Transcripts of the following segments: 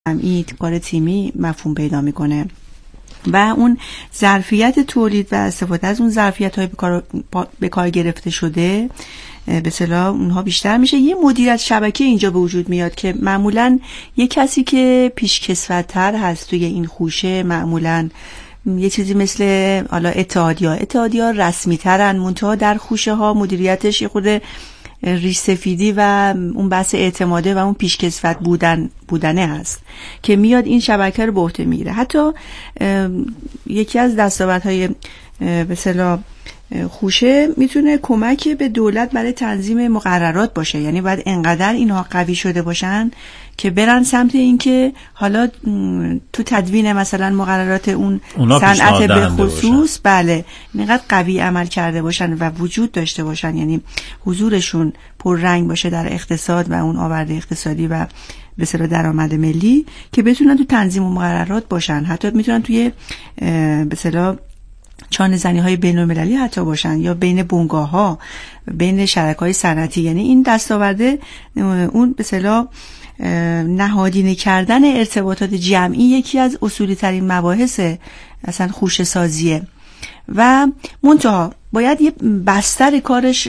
جمعی، کار تیمی مفهوم پیدا میکنه و اون ظرفیت تولید و استفاده از اون ظرفیت‌های به کار گرفته شده به اصطلاح اونها بیشتر میشه. یه مدیریت شبکه اینجا به وجود میاد که معمولاً یه کسی که پیشکسوت‌تر هست توی این خوشه، معمولاً یه چیزی مثل حالا اتحادیه‌ها رسمی‌ترن، منتها در خوشه ها مدیریتش یه خود ریش سفیدی و اون بحث اعتماده و اون پیشکسوت بودنه هست که میاد این شبکه رو به عهده میگیره. حتی یکی از دستاوردهای به اصطلاح خوشه میتونه کمک به دولت برای تنظیم مقررات باشه، یعنی باید انقدر اینها قوی شده باشن که برن سمت این که حالا تو تدوین مثلا مقررات اون صنعت به خصوص بله اینقدر قوی عمل کرده باشن و وجود داشته باشن، یعنی حضورشون پررنگ باشه در اقتصاد و اون آورده اقتصادی و به اصطلاح درآمد ملی که بتونن تو تنظیم مقررات باشن، حتی میتونن توی به اصطلاح چانه زنی های بین المللی حتی باشن یا بین بنگاه ها، بین شرکای صنعتی. یعنی این دستاورده اون به اصطلاح نهادینه کردن ارتباطات جمعی یکی از اصولی ترین مباحث اصلا خوشه سازیه و منتها باید یه بستر کارش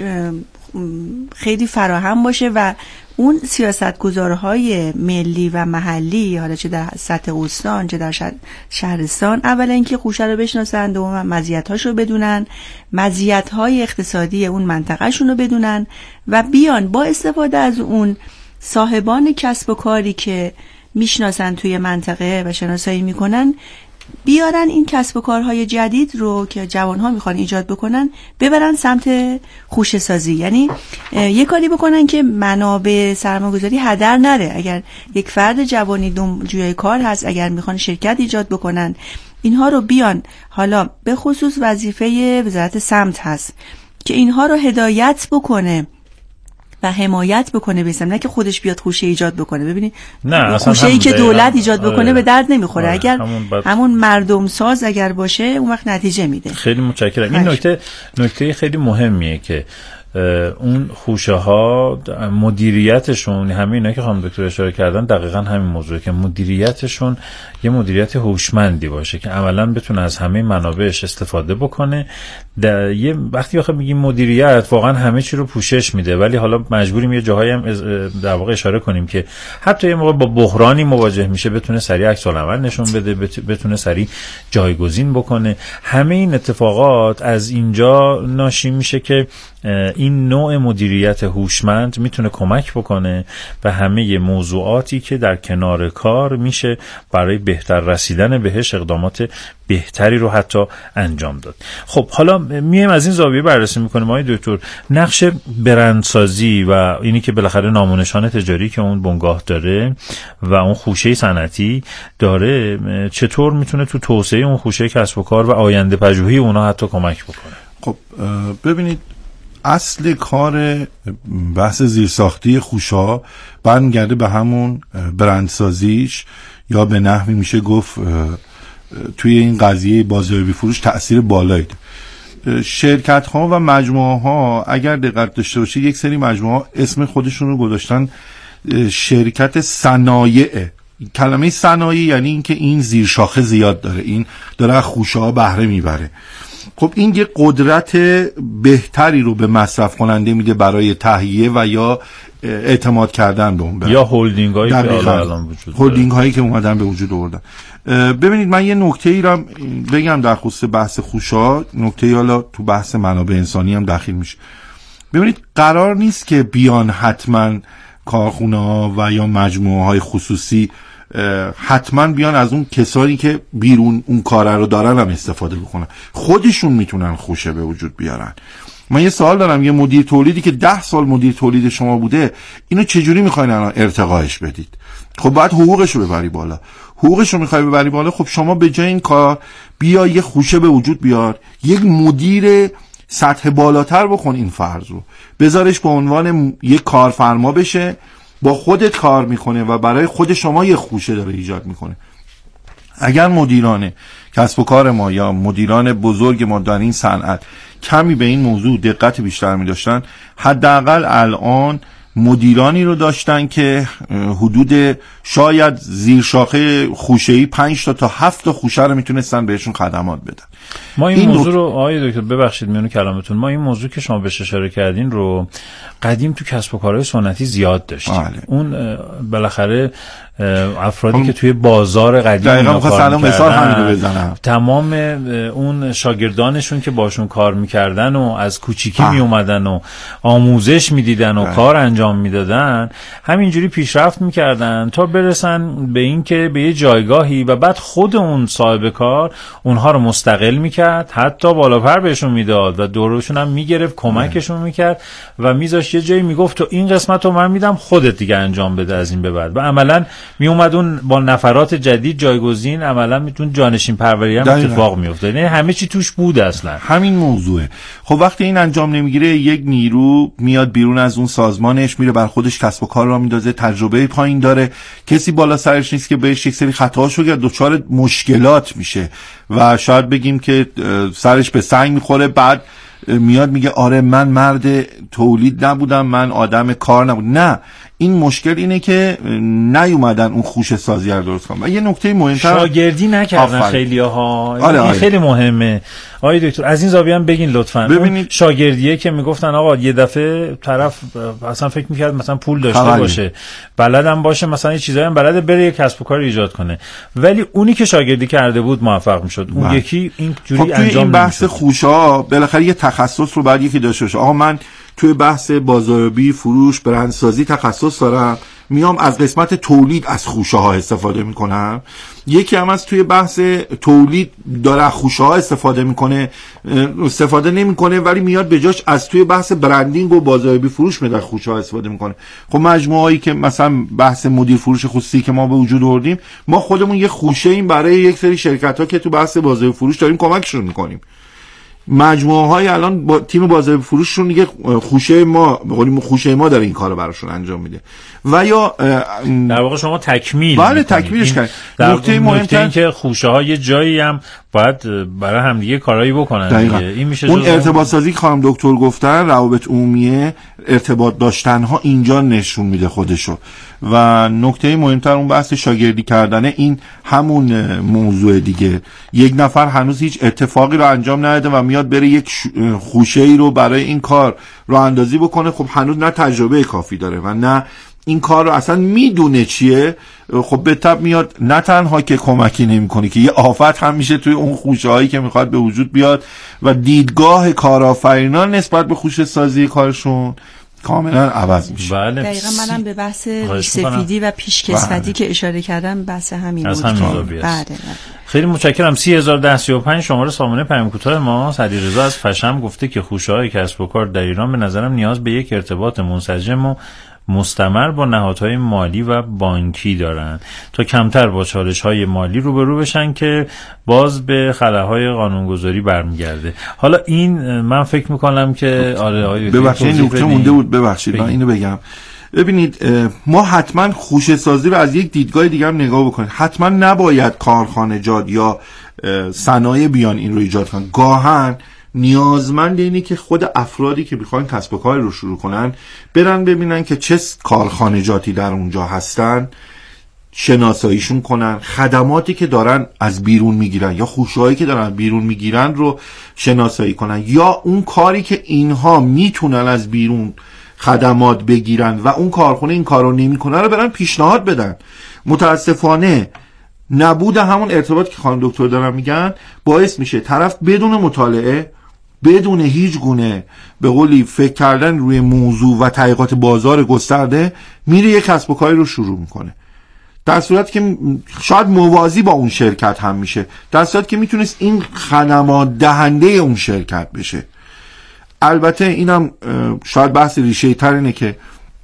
خیلی فراهم باشه و اون سیاستگزارهای ملی و محلی، حالا چه در سطح استان چه در شهرستان، اولا اینکه خوشه رو بشناسن، دوم مزیت‌هاش رو بدونن، مزیت‌های اقتصادی اون منطقه‌شون رو بدونن و بیان با استفاده از اون صاحبان کسب و کاری که میشناسن توی منطقه و شناسایی میکنن بیارن این کسب و کارهای جدید رو که جوانها میخوان ایجاد بکنن ببرن سمت خوشه سازی. یعنی یه کاری بکنن که منابع سرمایه‌گذاری هدر نره. اگر یک فرد جوانی جوی کار هست، اگر میخوان شرکت ایجاد بکنن، اینها رو بیان، حالا به خصوص وظیفه وزارت سمت هست که اینها رو هدایت بکنه و حمایت بکنه، بیسم نه که خودش بیاد خوشه ایجاد بکنه. ببینید خوشه‌ای که دولت ایجاد بکنه به درد نمیخوره. اگر همون مردم ساز اگر باشه اون وقت نتیجه میده. خیلی متشکرم. این نکته خیلی مهمیه که اون خوشه ها مدیریتشون، همین اینا که خانم دکتر اشاره کردن دقیقاً همین موضوعه که مدیریتشون یه مدیریت هوشمندی باشه که عملاً بتونه از همه منابعش استفاده بکنه. یه وقتی آخه میگیم مدیریت واقعاً همه چی رو پوشش میده، ولی حالا مجبوریم یه جاهایی هم در واقع اشاره کنیم که حتی یه موقع با بحرانی مواجه میشه بتونه سریع عکس العمل نشون بده، بتونه سریع جایگزین بکنه. همه این اتفاقات از اینجا ناشی میشه که این نوع مدیریت هوشمند میتونه کمک بکنه و همه موضوعاتی که در کنار کار میشه برای بهتر رسیدن بهش اقدامات بهتری رو حتی انجام داد. خب حالا میایم از این زاویه بررسی میکنیم آقای دکتر، نقش برندسازی و اینی که بالاخره نام و نشان تجاری که اون بنگاه داره و اون خوشه صنعتی داره چطور میتونه تو توسعه اون خوشه کسب و کار و آینده پژوهی اونا حتی کمک بکنه. خب ببینید اصل کار بحث زیرساختی خوشا برمیگرده به همون برندسازیش، یا به نحوی میشه گفت توی این قضیه بازاریابی فروش تأثیر بالایی داره. شرکت ها و مجموعه ها اگر دقت داشته باشه، یک سری مجموعه ها اسم خودشون رو گذاشتن شرکت صنایع. کلمه صنایع یعنی این که این زیرشاخه زیاد داره، این داره از خوشه ها بهره میبره. خب این یه قدرت بهتری رو به مصرف کننده میده برای تهیه و یا اعتماد کردن به اون یا هولدینگ هایی که الان وجود هولدینگ هایی که اومدن به وجود آوردن. ببینید من یه نکته ای رو بگم در خصوص بحث خوشا، نکته ای حالا تو بحث منابع انسانی هم داخل میشه. ببینید قرار نیست که بیان حتما کارخونه ها و یا مجموعه های خصوصی حتما بیان از اون کسایی که بیرون اون کار رو دارن هم استفاده بکنن، خودشون میتونن خوشه به وجود بیارن. من یه سوال دارم، یه مدیر تولیدی که 10 سال مدیر تولید شما بوده، اینو چجوری میخواین الان ارتقاش بدید؟ خب باید حقوقش رو ببری بالا. حقوقش رو میخوای ببری بالا، خب شما به جای این کار بیا یه خوشه به وجود بیار، یک مدیر سطح بالاتر بکن، این فرض رو بذارش به عنوان یک کارفرما بشه، با خودت کار میکنه و برای خود شما یه خوشه داره ایجاد میکنه. اگر مدیران کسب و کار ما یا مدیران بزرگ ما در این صنعت کمی به این موضوع دقت بیشتر می داشتن، حداقل الان مدیرانی رو داشتن که حدود شاید زیر شاخه خوشه‌ای 5 تا 7 تا خوشه رو میتونستن بهشون خدمات بدن. ما این موضوع رو آقای دکتر ببخشید میونه کلامتون، ما این موضوع که شما بهش اشاره کردین رو قدیم تو کسب و کارهای سنتی زیاد داشتیم. اون بالاخره افرادی که توی بازار قدیم کار می‌کردن، تمام اون شاگردانشون که باشون کار می‌کردن و از کوچیکی می اومدن و آموزش می‌دیدن و کار انجام می‌دادن، همینجوری پیشرفت می‌کردن تا برسن به این که به یه جایگاهی و بعد خود اون صاحب کار اونها رو مستقل می‌کرد، حتی بالاپر بهشون میداد و دورشون هم می‌گرفت، کمکشون می‌کرد و میذاشت یه جایی میگفت تو این قسمت رو من میدم خودت دیگه انجام بده از این به بعد. و عملاً می اومد اون با نفرات جدید جایگزین عملاً میتون جانشین پروری هم اتفاق میفته. یعنی همه چی توش بود اصلا. همین موضوعه. خب وقتی این انجام نمیگیره، یک نیرو میاد بیرون از اون سازمانش، میره بر خودش کسب و کار را میندازه، تجربه پایین داره، کسی بالا سرش نیست که بهش یک سری خطاهاشو کرد، دچار مشکلات میشه و شاید بگیم که سرش به سنگ میخوره. بعد میاد میگه آره من مرد تولید نبودم، من آدم کار نبودم. نه، این مشکل اینه که نیومدن اون خوش سازی رو درست کنن. و یه نکته مهمتر، شاگردی نکردن خیلی‌ها. این خیلی مهمه. آقای دکتر از این زاویه هم بگین لطفاً. ببینید شاگردیه که میگفتن آقا یه دفعه طرف اصلا فکر میکرد مثلا پول داشته باشه، بلدم باشه، مثلا یه چیزایی هم بلده، بره یه کسب و کار ایجاد کنه، ولی اونی که شاگردی کرده بود موفق میشد، اون یکی اینجوری انجام نمیشد. این بحث خوشا بالاخره یه تخصص رو بعد یکی داشته باشه. آقا من توی بحث بازاریابی، فروش، برندسازی تخصص دارم، میام از قسمت تولید از خوشه ها استفاده میکنم. یکی هم از توی بحث تولید داره خوشه ها استفاده نمیکنه ولی میاد به جاش از توی بحث برندینگ و بازاریابی فروش میاد خوشه ها استفاده میکنه. خب مجموعه‌ای که مثلا بحث مدیر فروش خصوصی که ما به وجود آوردیم، ما خودمون یه خوشه ایم برای یک سری شرکت ها که تو بحث بازاریابی فروش داریم کمکشون میکنیم. مجموعه های الان با تیم بازاریابی فروششون دیگه خوشه ما داره این کارو براشون انجام میده. و یا در واقع شما تکمیل تکمیلش کنید. نکته مهمتر این که خوشه ها یه جایی هم باید برای هم دیگه کارایی بکنن دیگه. این میشه اون ارتباط سازی که خانم دکتر گفتن، روابط عمومی، ارتباط داشتن ها اینجا نشون میده خودشو. و نکته مهمتر اون بحث شاگردی کردنه، این همون موضوع دیگه. یک نفر هنوز هیچ اتفاقی رو انجام نداده و میاد بره یک خوشه‌ای رو برای این کار راه اندازی بکنه، خب هنوز نه تجربه کافی داره و نه این کار رو اصلا میدونه چیه. خب به تبع میاد نه تنها که کمکی نمیکنه که یه آفت هم میشه توی اون خوشه‌هایی که میخواد به وجود بیاد و دیدگاه کارآفرینان نسبت به خوشه سازی کارشون کاملا عوض میشه. بله. دقیقا منم به بحث سفیدی و پیشکسوتی که اشاره کردم بحث همین بود. خیلی متشکرم. 301035 شماره سامانه پیام کوتاه ما. علیرضا از فشم گفته که خوشه‌های کسب و کار در ایران به نظرم نیاز به یک ارتباط منسجم و مستمر با نهادهای مالی و بانکی دارن تا کمتر با چالش‌های مالی روبرو بشن که باز به خلاهای قانونگذاری برمیگرده. حالا این من فکر میکنم که آره ببخشید نکته مونده بود، ببخشید من اینو بگم. ببینید ما حتما خوشه سازی رو از یک دیدگاه دیگه هم نگاه بکنیم. حتما نباید کارخانجات یا صنایع بیان این رو ایجاد کنن. گاهن نیازمند اینه که خود افرادی که میخوان کسب و کار رو شروع کنن برن ببینن که چه کارخانجاتی در اونجا هستن، شناساییشون کنن، خدماتی که دارن از بیرون میگیرن یا خوشهایی که دارن بیرون میگیرن رو شناسایی کنن، یا اون کاری که اینها میتونن از بیرون خدمات بگیرن و اون کارخونه این کارو نمیکنه رو برن پیشنهاد بدن. متاسفانه نبود همون ارتباط که خانم دکتر دارن میگن باعث میشه طرف بدون مطالعه، بدون هیچ گونه به قولی فکر کردن روی موضوع و تحقیقات بازار گسترده میره یک کسب و کاری رو شروع میکنه، در صورتی که شاید موازی با اون شرکت هم میشه، در صورتی که میتونست این خدمات دهنده اون شرکت بشه. البته اینم شاید بحث ریشه تر اینه که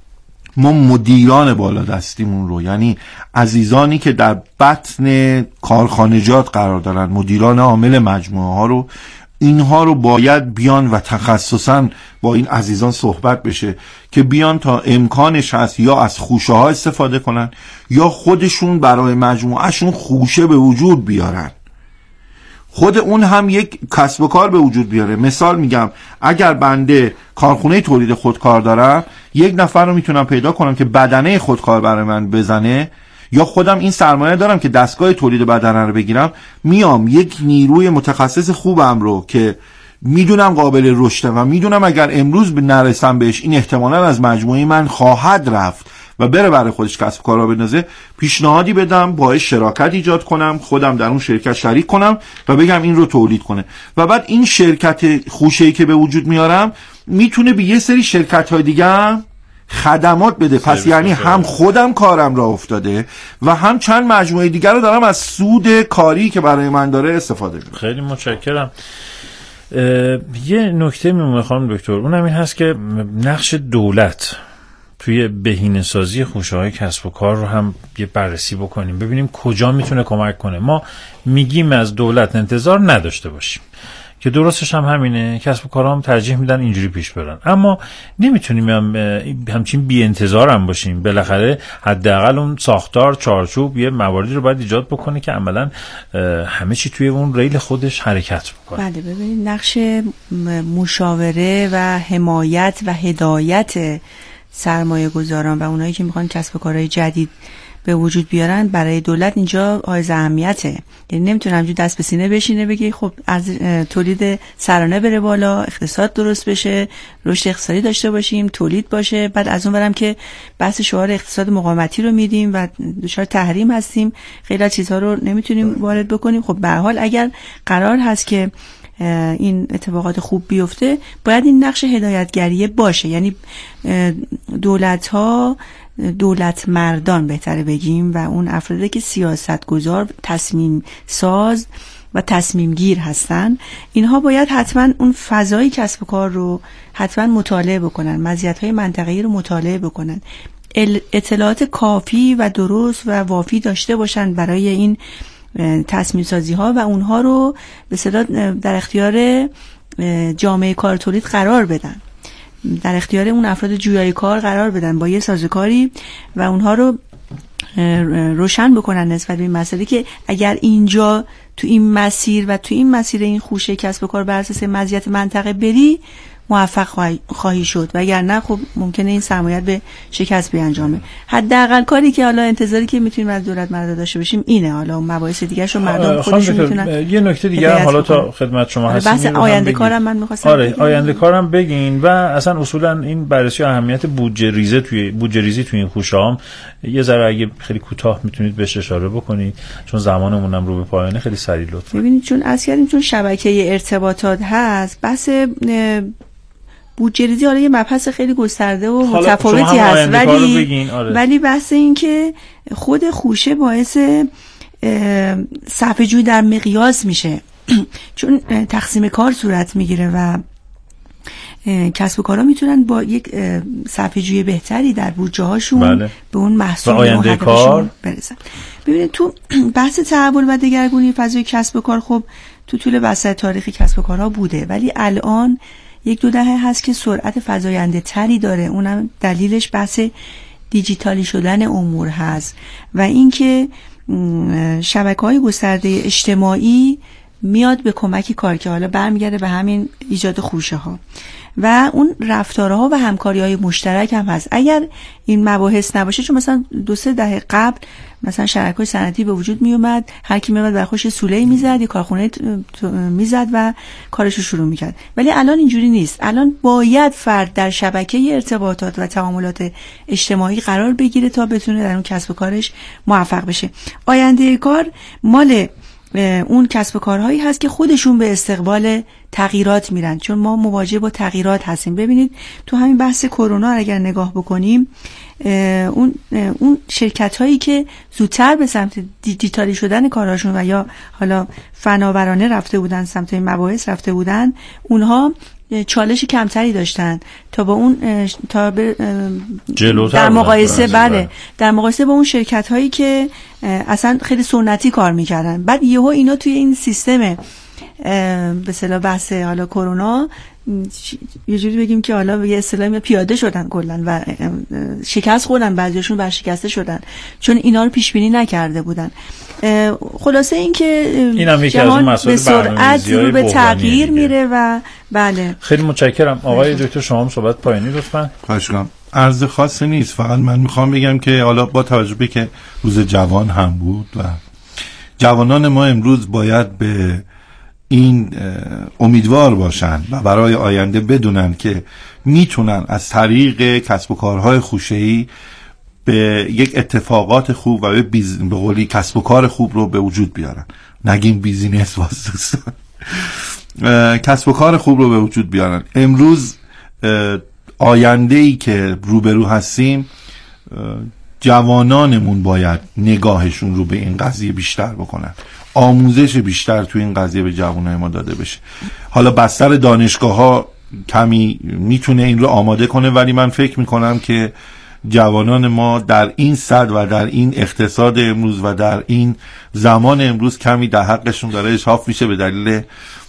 ما مدیران بالا دستیمون رو، یعنی عزیزانی که در بطن کارخانجات قرار دارن، مدیران عامل مجموعه ها رو، اینها رو باید بیان و تخصصا با این عزیزان صحبت بشه که بیان تا امکانش هست یا از خوشه ها استفاده کنن یا خودشون برای مجموعهشون خوشه به وجود بیارن. خود اون هم یک کسب و کار به وجود بیاره. مثال میگم اگر بنده کارخونه تولید خودکار دارم، یک نفر رو میتونم پیدا کنم که بدنه خودکار برای من بزنه، یا خودم این سرمایه دارم که دستگاه تولید بدنه رو بگیرم، میام یک نیروی متخصص خوبم رو که میدونم قابل رشده و میدونم اگر امروز نرسم بهش این احتمالاً از مجموعه من خواهد رفت و بره برای خودش کسب کار را بندازه، پیشنهادی بدم، باهاش شراکت ایجاد کنم، خودم در اون شرکت شریک کنم و بگم این رو تولید کنه. و بعد این شرکت خوشه‌ای که به وجود میارم میتونه به یه سری شرکت‌های دیگه هم خدمات بده. پس یعنی هم خودم کارم را افتاده و هم چند مجموعه دیگر رو دارم از سود کاری که برای من داره استفاده کنم. خیلی متشکرم. یه نکته میمونه خانم دکتر، اونم این هست که نقش دولت توی بهینه‌سازی خوشه‌های کسب و کار رو هم یه بررسی بکنیم، ببینیم کجا میتونه کمک کنه. ما میگیم از دولت انتظار نداشته باشیم که درستش هم همینه، کسب و کارها هم ترجیح میدن اینجوری پیش برن، اما نمیتونیم همچین بی انتظار هم باشیم. بالاخره حداقل اون ساختار چارچوب یه مواردی رو باید ایجاد بکنه که عملاً همه چی توی اون ریل خودش حرکت بکنه. بله، ببینید نقش مشاوره و حمایت و هدایت سرمایه گذاران و اونایی که میخوان کسب و کارهای جدید به وجود بیارن برای دولت اینجا حائز اهمیته. یعنی نمیتونه همجور دست به سینه بشینه بگه خب از تولید سرانه بره بالا، اقتصاد درست بشه، رشد اقتصادی داشته باشیم، تولید باشه، بعد از اون برم که بحث شعار اقتصاد مقاومتی رو میدیم و دچار تحریم هستیم، خیلی از چیزها رو نمیتونیم وارد بکنیم. خب به هر حال اگر قرار هست که این اتفاقات خوب بیفته، باید این نقش هدایتگریه باشه. یعنی دولت مردان بهتره بگیم و اون افرادی که سیاستگزار، تصمیم ساز و تصمیم گیر هستن، اینها باید حتما اون فضای کسب و کار رو حتما مطالعه بکنن، مزیت‌های منطقه‌ای رو مطالعه بکنن، اطلاعات کافی و درست و وافی داشته باشن برای این تصمیم سازی ها و اونها رو به اصطلاح در اختیار جامعه کار تولید قرار بدن، در اختیار اون افراد جویای کار قرار بدن با یه سازوکاری و اونها رو روشن بکنن نسبت به این مسئله که اگر اینجا تو این مسیر و تو این مسیر این خوشه کسب و کار بر اساس مزیت منطقه بری موفق خواهی شد، و اگر نه خب ممکنه این سرمایه به شکست بیانجامه. حداقل کاری که حالا انتظاری که میتونیم از دولت مردا داشته باشیم اینه. حالا مباحث دیگه شو مردم خودشون میتونن. یه نکته دیگه حالا تا خدمت شما هستیم، بحث آینده کارم من می‌خواستم. آینده کارم بگین و اصلا اصولا این بررسی اهمیت بودجه ریزی توی این خوشه‌ام یه ذره اگه خیلی کوتاه میتونید بهش اشاره بکنید، چون زمانمون هم رو به پایانه، خیلی سریع لطفا. ببینید چون اصلا چون شبکه ارتباطات هست، بحث بودجه ریزی حالا یه مبحث خیلی گسترده و متفاوتی هست، ولی بحث این که خود خوشه باعث صرفه‌جویی در مقیاس میشه چون تقسیم کار صورت میگیره و کسب و کارها میتونن با یک صرفه‌جویی بهتری در بودجه هاشون به اون محصول آینده کار برسن. ببینید تو بحث تحول و دگرگونی فضای کسب و کار خب تو طول وسط تاریخی کسب و کارها بوده، ولی الان 1-2 دهه هست که سرعت فزاینده تری داره. اونم دلیلش بحث دیجیتالی شدن امور هست و اینکه شبکه‌های گسترده اجتماعی میاد به کمک کار که حالا برمیگرده به همین ایجاد خوشه ها و اون رفتارها و همکاری‌های مشترک هم هست. اگر این مباحث نباشه، چون مثلا 2-3 دهه قبل مثلا شرکت‌های صنعتی به وجود می اومد، هر کی میاد برخوش سوله‌ای میزد، یه کارخونه میزد و کارش رو شروع میکرد، ولی الان اینجوری نیست. الان باید فرد در شبکه ارتباطات و تعاملات اجتماعی قرار بگیره تا بتونه در اون کسب و کارش موفق بشه. آینده کار مال اون کسب و کارهایی هست که خودشون به استقبال تغییرات میرن، چون ما مواجه با تغییرات هستیم. ببینید تو همین بحث کرونا اگر نگاه بکنیم، اون شرکت هایی که زودتر به سمت دیجیتالی شدن کارهاشون و یا حالا فناورانه رفته بودن، سمت این مباحث رفته بودن، اونها چالش کمتری داشتن تا با اون در مقایسه در مقایسه با اون شرکت هایی که اصلا خیلی سنتی کار میکردن. بعد یهو اینا توی این سیستم به اصطلاح بحث حالا کرونا یه جوری بگیم که حالا به اصطلاح پیاده شدن کلا و شکست خوردن، بعضیاشون ورشکسته شدن چون اینا رو پیش بینی نکرده بودن. خلاصه این که جهان به سرعت رو به تغییر میره و بله. خیلی متشکرم آقای دکتر، شما هم صحبت پایانی لطفاً. خواهش می‌کنم. عرض خاصی نیست، فقط من میخوام بگم که حالا با توجه به که روز جوان هم بود و جوانان ما امروز باید به این امیدوار باشن و برای آینده بدونن که میتونن از طریق کسب و کارهای خوشه‌ای به یک اتفاقات خوب و به قولی کسب و کار خوب رو به وجود بیارن. نگیم بیزینس واسه دوستان، کسب و کار خوب رو به وجود بیارن. امروز آینده‌ای که روبرو هستیم، جوانانمون باید نگاهشون رو به این قضیه بیشتر بکنن، آموزش بیشتر تو این قضیه به جوانای ما داده بشه. حالا بستر دانشگاه‌ها کمی میتونه این رو آماده کنه، ولی من فکر میکنم که جوانان ما در این صد و در این اقتصاد امروز و در این زمان امروز کمی در حقشون داره اشراف میشه به دلیل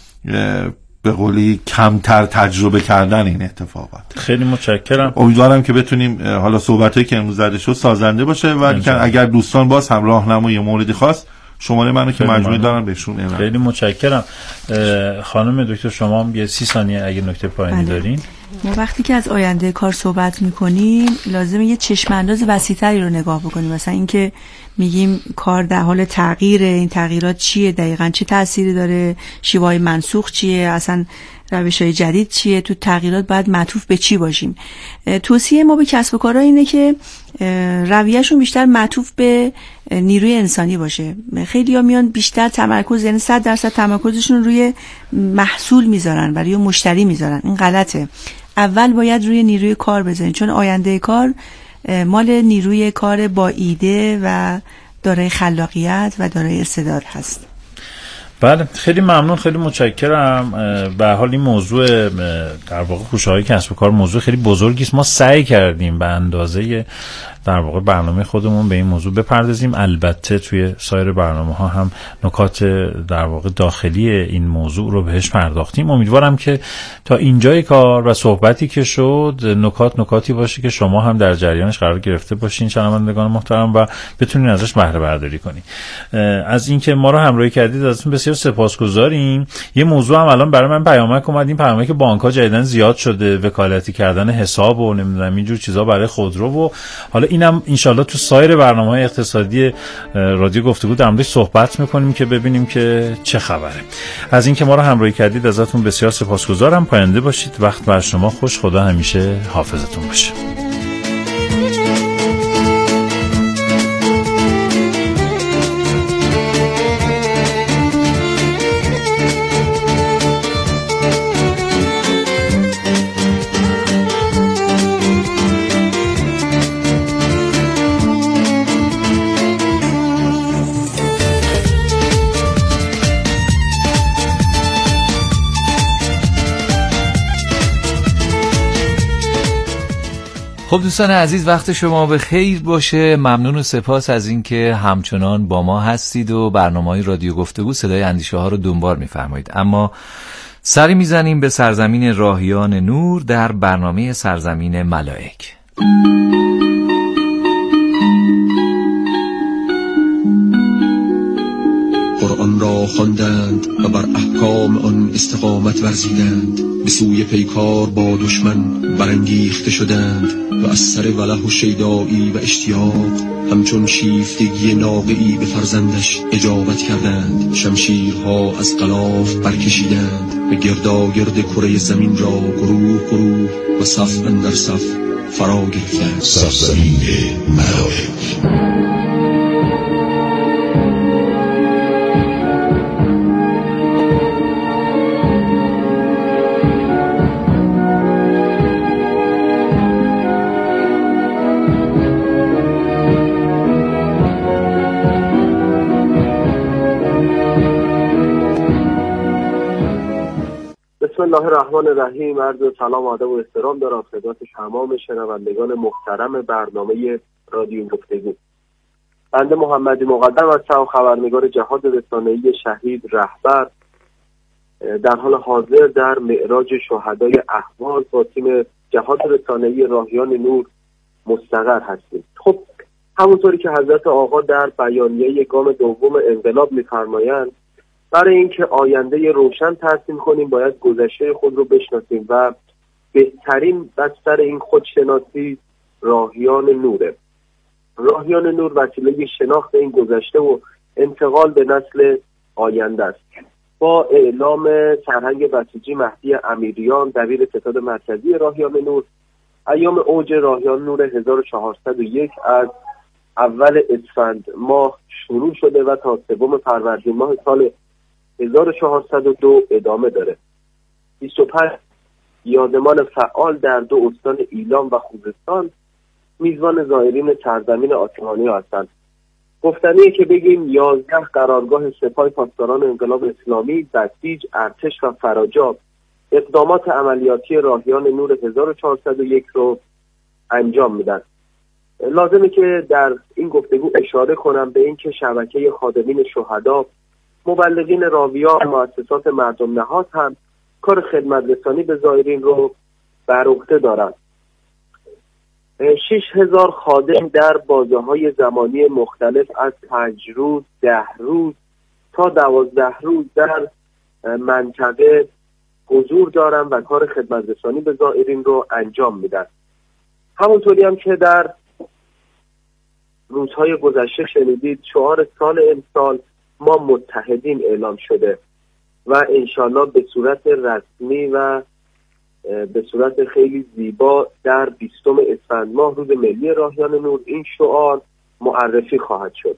به قولی کمتر تجربه کردن این اتفاقات. خیلی متشکرم. امیدوارم که بتونیم حالا صحبتایی که امروز زده شد سازنده باشه و اگر دوستان باز هم راهنمایی موردی خواست شماره منو که مجموعه دارن بهشون ارائه. خیلی متشکرم. خانم دکتر شما هم یه 30 ثانیه اگه نکته پایانی دارین. ما وقتی که از آینده کار صحبت میکنیم لازمه یه چشم انداز وسیع‌تری رو نگاه بکنیم. مثلا اینکه میگیم کار در حال تغییره، این تغییرات چیه دقیقاً، چه تأثیری داره، شیوه‌های منسوخ چیه، اصلا روش‌های جدید چیه، تو تغییرات باید معطوف به چی باشیم. توصیه ما به کسب و کارها اینه که رویه‌شون بیشتر معطوف به نیروی انسانی باشه. خیلی‌ها میان بیشتر تمرکز، یعنی 100% تمرکزشون روی محصول میذارن و روی مشتری میذارن. این غلطه. اول باید روی نیروی کار بزنین، چون آینده کار مال نیروی کار با ایده و دارای خلاقیت و دارای استعداد هست. بله خیلی ممنون، خیلی متشکرم. به هر حال این موضوع در واقع خوشه‌های کسب و کار موضوع خیلی بزرگی است. ما سعی کردیم به اندازه در واقع برنامه خودمون به این موضوع بپردازیم. البته توی سایر برنامه‌ها هم نکات در واقع داخلی این موضوع رو بهش پرداختیم. امیدوارم که تا اینجای کار و صحبتی که شد نکاتی باشه که شما هم در جریانش قرار گرفته باشین شنوندگان محترم و بتونین ازش بهره برداری کنین. از اینکه ما رو همراهی کردید ازتون بسیار سپاسگزاریم. یه موضوع هم الان برای من پیامک اومد، این پیامک که بانک‌ها جدیداً زیاد شده، وکالتی کردن حساب و نمیدونم اینجور چیزا برای خودرو و حالا اینم انشالله تو سایر برنامه‌های اقتصادی رادیو گفتگو در موردش صحبت می‌کنیم که ببینیم که چه خبره. از اینکه ما رو همراهی کردید ازتون بسیار سپاسگزارم. پاینده باشید. وقت بر شما خوش. خدا همیشه حافظتون باشه. خب دوستان عزیز، وقت شما به خیر باشه. ممنون و سپاس از اینکه همچنان با ما هستید و برنامه‌های رادیو گفتگو صدای اندیشه ها رو دنبال می‌فرمایید. اما سری میزنیم به سرزمین راهیان نور در برنامه سرزمین ملائک. قرآن را خواندند و بر احکام آن استقامت ورزیدند، به سوی پیکار با دشمن برانگیخته شدند و از سر وله و شیدایی و اشتیاق همچون شیفتگی ناقه‌ای به فرزندش اجابت کردند. شمشیرها از غلاف برکشیدند و گرداگرد کره زمین را گروه گروه و صف اندر صف فرا گرفتند. سرزمین ملائک. بسم الله الرحمن الرحیم. عرض سلام و ادب و احترام دارم خدمت تمام شنوندگان محترم برنامه رادیو گفتگو. بنده محمدی مقدم هستم، خبرنگار جهاد رسانه‌ای شهید رهبر در حال حاضر در معراج شهدای اهواز با تیم جهاد رسانه‌ای راهیان نور مستقر هستیم. خب همونطوری که حضرت آقا در بیانیه گام دوم انقلاب می‌فرمایند برای اینکه آینده روشن ترسیم کنیم باید گذشته خود رو بشناسیم و بهترین بستر این خودشناسی راهیان نوره. راهیان نور وسیله شناخت این گذشته و انتقال به نسل آینده است. با اعلام سرهنگ بسیجی مهدی امیریان دبیر ستاد مرکزی راهیان نور، ایام اوج راهیان نور 1401 از اول اسفند ماه شروع شده و تا سوم فروردین ماه سال 1402 ادامه داره. 25 یادمان فعال در 2 استان ایلام و خوزستان میزبان زائرین سرزمین آسمانی هستند. گفتنیه که بگیم 11 قرارگاه سپاه پاسداران انقلاب اسلامی، بسیج، ارتش و فراجاب اقدامات عملیاتی راهیان نور 1401 رو انجام میدن. لازمه که در این گفتگو اشاره کنم به این که شبکه خادمین شهدا، مبلغین راویان، مؤسسات مردم نهاد هم کار خدمت رسانی به زائرین رو بر عهده دارن. 6000 خادم در بازه‌های زمانی مختلف از 5 روز، 10 روز تا 12 روز در منطقه حضور دارن و کار خدمت رسانی به زائرین رو انجام میدن. همونطوری هم که در روزهای گذشته شنیدید شعار سال امسال ما متحدین اعلام شده و انشالله به صورت رسمی و به صورت خیلی زیبا در 20 اسفند ماه روز ملی راهیان نور این شعار معرفی خواهد شد.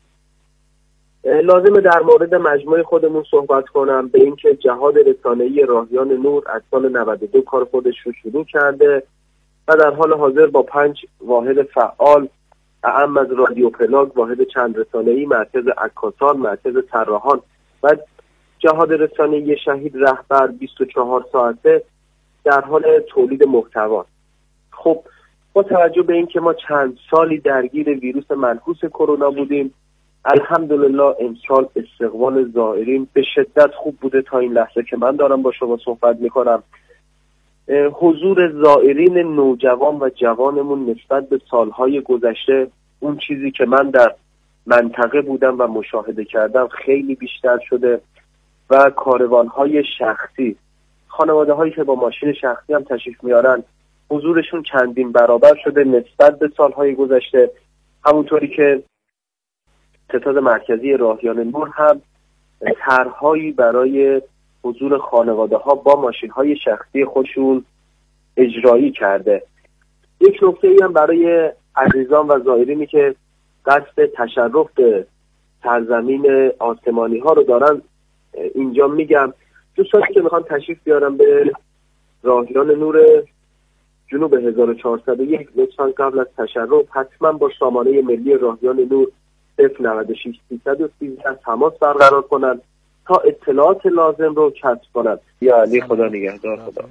لازمه در مورد مجموعه خودمون صحبت کنم به اینکه جهاد رسانه‌ای راهیان نور از سال 92 کار خودش رو شروع کرده و در حال حاضر با 5 واحد فعال اعم از رادیو پلاگ، واحد چند رسانه‌ای، مرکز عکاسان، مرکز طراحان و جهاد رسانه‌ای شهید رهبر 24 ساعته در حال تولید محتوا. خب با توجه به اینکه ما چند سالی درگیر ویروس منحوس کرونا بودیم، الحمدلله امسال استقبال زائرین به شدت خوب بوده. تا این لحظه که من دارم با شما صحبت میکنم حضور زائرین نوجوان و جوانمون نسبت به سالهای گذشته، اون چیزی که من در منطقه بودم و مشاهده کردم، خیلی بیشتر شده و کاروانهای شخصی، خانواده هایی که با ماشین شخصی هم تشریف میارن، حضورشون چندین برابر شده نسبت به سالهای گذشته. همونطوری که ستاد مرکزی راهیان نور هم طرحهایی برای حضور خانواده ها با ماشین های شخصی خودشون اجرایی کرده. یک نکته ای هم برای عزیزان و زائرینی که قصد تشرف به سرزمین آسمانی ها رو دارن اینجا میگم. دوستانی که میخوان تشریف بیارن به راهیان نور جنوب 1401 لطفاً قبل از تشرف حتما با سامانه ملی راهیان نور 096 313 تماس برقرار کنن تا اطلاعات لازم رو کسب کنن. یا علی خدا نگهدار. خدا.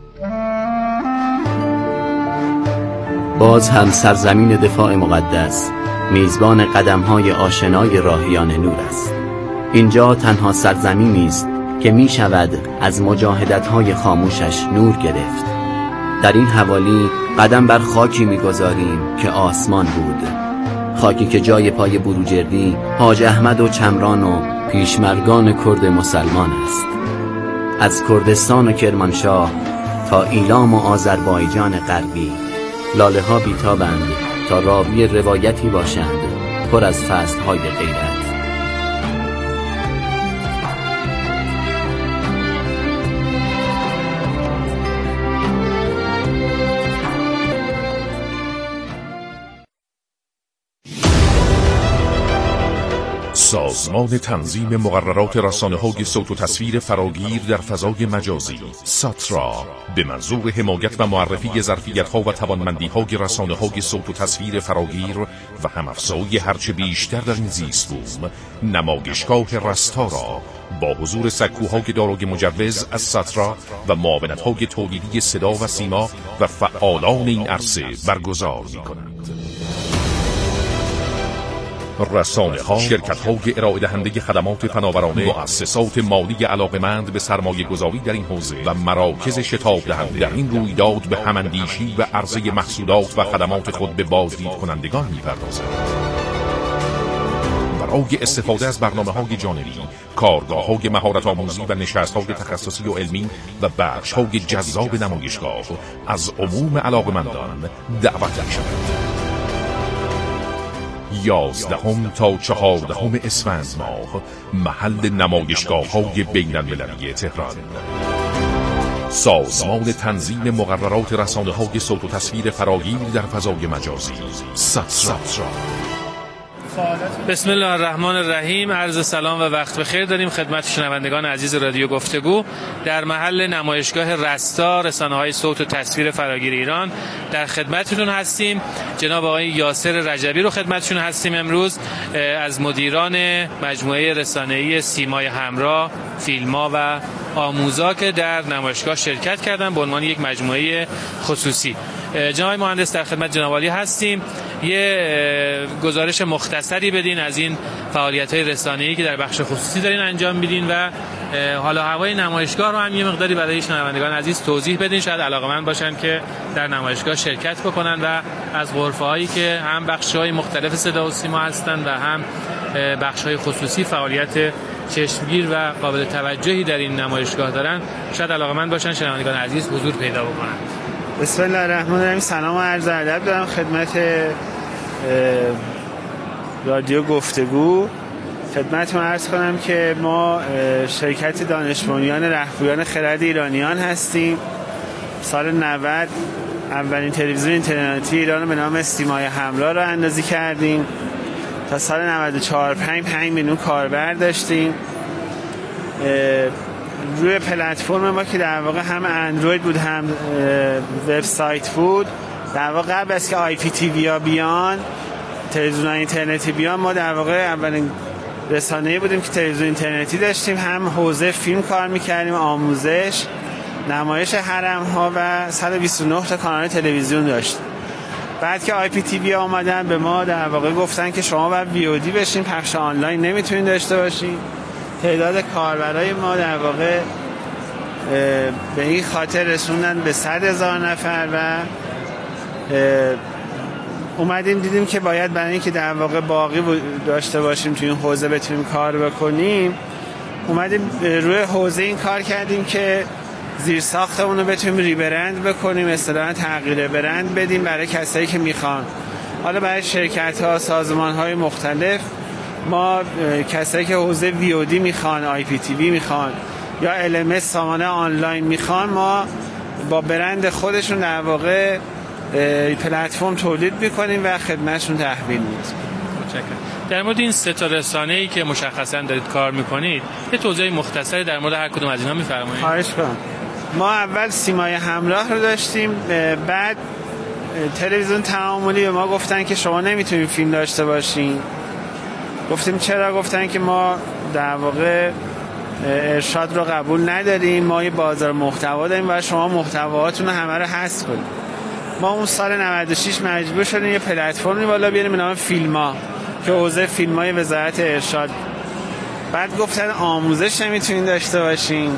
باز هم سرزمین دفاع مقدس میزبان قدم‌های آشنای راهیان نور است. اینجا تنها سرزمینی است که می شود از مجاهدت‌های خاموشش نور گرفت. در این حوالی قدم بر خاکی می‌گذاریم که آسمان بود، خاکی که جای پای بروجردی، حاج احمد و چمران و پیشمرگان کرد مسلمان است. از کردستان و کرمانشاه تا ایلام و آذربایجان غربی لاله ها بیتابند تا راوی روایتی باشند پر از فصل‌های غیرت. سازمان تنظیم مقررات رسانه‌های صوت و تصویر فراگیر در فضای مجازی ساترا به منظور حمایت و معرفی ظرفیت‌ها و توانمندی‌های رسانه‌های صوت و تصویر فراگیر و هم‌افزایی هرچه بیشتر در این زیست بوم نمایشگاه رستا را با حضور سکوهای دارای مجوز از ساترا و معاونت‌های تولیدی صدا و سیما و فعالان این عرصه برگزار می‌کنند. رسانه‌ها، شرکت‌های ارائه دهنده خدمات فناورانه، مؤسسات مالی علاقمند به سرمایه‌گذاری در این حوزه و مراکز شتاب دهنده در این رویداد به هماندیشی و عرضه محصولات و خدمات خود به بازدید کنندگان می‌پردازند. برای استفاده از برنامه‌های جانبی، کارگاه‌های مهارت‌آموزی و نشست‌های تخصصی و علمی و بخش‌های جذاب نمایشگاه از عموم علاقمندان دعوت می‌شود. 11 تا 14 اسفند ماه، محل نمایشگاه‌های بین‌المللی تهران. سازمان تنظیم مقررات رسانه‌های صوت و تصویر فراگیر در فضای مجازی ساترا. بسم الله الرحمن الرحیم. عرض سلام و وقت بخیر داریم خدمت شنوندگان عزیز رادیو گفتگو در محل نمایشگاه رستا رسانه‌های صوت و تصویر فراگیر ایران. در خدمتتون هستیم. جناب آقای یاسر رجبی رو خدمتشون هستیم امروز، از مدیران مجموعه رسانه‌ای سیمای همراه، فیلما و آموزا که در نمایشگاه شرکت کردن به عنوان یک مجموعه خصوصی. جناب مهندس در خدمت جناب عالی هستیم. یه گزارش مختصری بدین از این فعالیت‌های رسانه‌ای که در بخش خصوصی دارین انجام میدین و حالا هوای نمایشگاه رو هم یه مقداری برای شنوندگان عزیز توضیح بدین، شاید علاقه‌مند باشن که در نمایشگاه شرکت بکنن و از غرفه‌هایی که هم بخش‌های مختلف صدا و سیما هستن و هم بخش‌های خصوصی فعالیت چشمگیر و قابل توجهی در این نمایشگاه دارن، شاید علاقه‌مند باشن شنوندگان عزیز حضور پیدا بکنن. بسم الله الرحمن الرحیم. سلام و عرض ادب دارم خدمت رادیو گفتگو. خدمتتون عرض کنم که ما شرکت دانش بنیان رهبران خرد ایرانیان هستیم. سال 90 اولین تلویزیون اینترنتی ایران به نام سیمای همراه را اندازی کردیم. تا سال 94 5 میلیون کاربر داشتیم. روی پلتفرم ما که در واقع هم اندروید بود هم وبسایت بود، در واقع قبل از که آی پی تی وی ها بیان، تلویزیون‌های اینترنتی بیان، ما در واقع اولین رسانه‌ای بودیم که تلویزیون اینترنتی داشتیم. هم حوزه فیلم کار می‌کردیم، آموزش، نمایش حرم‌ها و 129 تا کانال تلویزیون داشتیم. بعد که آی پی تی وی آمدن به ما در واقع گفتن که شما باید وی او دی بشین، پخش آنلاین نمیتونین داشته باشین. تعداد کاربرای ما در واقع به این خاطر رسوندن به 100,000 نفر و اومدیم دیدیم که باید برای اینکه در واقع باقی داشته باشیم توی این حوزه بتونیم کار بکنیم، اومدیم روی حوزه این کار کردیم که زیر ساختمون رو بتونیم ریبرند بکنیم، اصطلاحاً تغییر برند بدیم برای کسایی که میخوان. حالا برای شرکت‌ها، سازمان‌های مختلف، ما کسایی که حوزه وی او دی میخوان، آی پی تی وی میخوان یا ال ام اس سامانه آنلاین میخوان، ما با برند خودشون در واقع پلتفرم تولید میکنیم و خدمتشون تحویل میدیم. متشکرم. در مورد این سه تا رسانه‌ای که مشخصاً دارید کار میکنید یه توضیح مختصری در مورد هر کدوم از اینا میفرمایید؟ خواهش کنم. ما اول سیمای همراه رو داشتیم، بعد تلویزیون تعاملی به ما گفتن که شما نمیتونید فیلم داشته باشین. گفتیم چرا؟ گفتن که ما در واقع ارشاد رو قبول نداریم، ما یه بازار محتوا داریم و شما محتواتون همه رو حذف کنید. ما اون سال 96 مجبور شدیم یه پلتفرمی بالا بیاریم به نام فیلما که حوزه فیلمای وزارت ارشاد. بعد گفتن آموزش نمیتونین داشته باشین،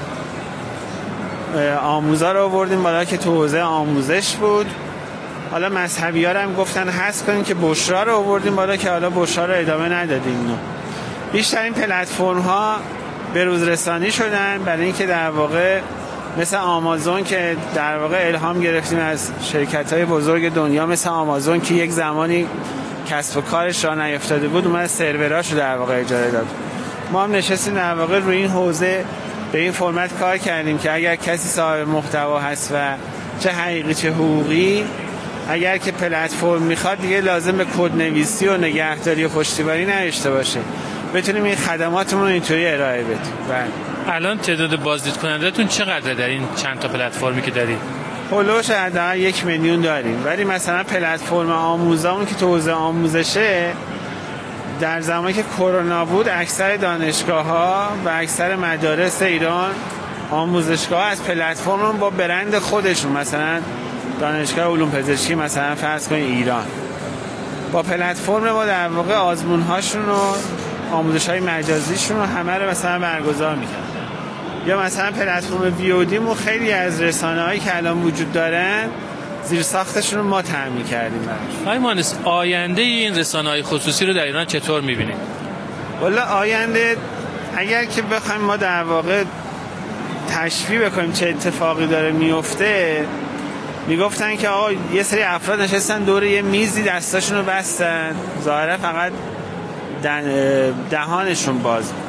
آموزا رو آوردیم بالا که تو حوزه آموزش بود. حالا مذهبی ها رو هم گفتن حذف کنیم که بشرا رو آوردیم بالا که حالا بشرا رو ادامه ندادیم. بیشتر این پلتفرم ها به روز رسانی شدن برای اینکه در واقع مثل آمازون که در واقع الهام گرفتیم از شرکت های بزرگ دنیا مثل آمازون که یک زمانی کسب و کارش را نیفتاده بود، اومد سروراشو در واقع اجاره داد. ما هم نشستیم در واقع روی این حوزه به این فرمت کار کردیم که اگر کسی صاحب محتوا هست و چه حقیقی چه حقوقی، اگر که پلتفرم میخواد دیگه لازم به کدنویسی و نگهداری و پشتیبانی نداشته باشه، بتونیم این خدماتمون رو اینطوری ارائه بدیم. الان تعداد بازدید کننده‌تون چقدره در این چند تا پلتفرمی که دارید؟ هولوش حداقل 1 میلیون داریم، ولی مثلا پلتفرم آموزامون که تو حوزه آموزشه، در زمانی که کرونا بود اکثر دانشگاه‌ها و اکثر مدارس ایران آموزشگاه از پلتفرم با برند خودشون، مثلا دانشگاه علوم پزشکی مثلا فرض کنید ایران، با پلتفرم ما در واقع آزمون‌هاشون و آموزش‌های مجازیشون رو همه رو مثلا برگزار می‌کنن. یا مثلا پلتفرم VOD مو خیلی از رسانه‌هایی که الان وجود دارن زیر ساختشون رو ما تامین کردیم براش. آقای مهندس، آینده این رسانه‌های خصوصی رو در ایران چطور می‌بینید؟ والا آینده اگر که بخوایم ما در واقع تشریح بکنیم چه اتفاقی داره میفته، میگفتن که آقا یه سری افراد نشستن دور یه میزی دستاشون رو بستن، ظاهرا فقط دهانشون باز بود.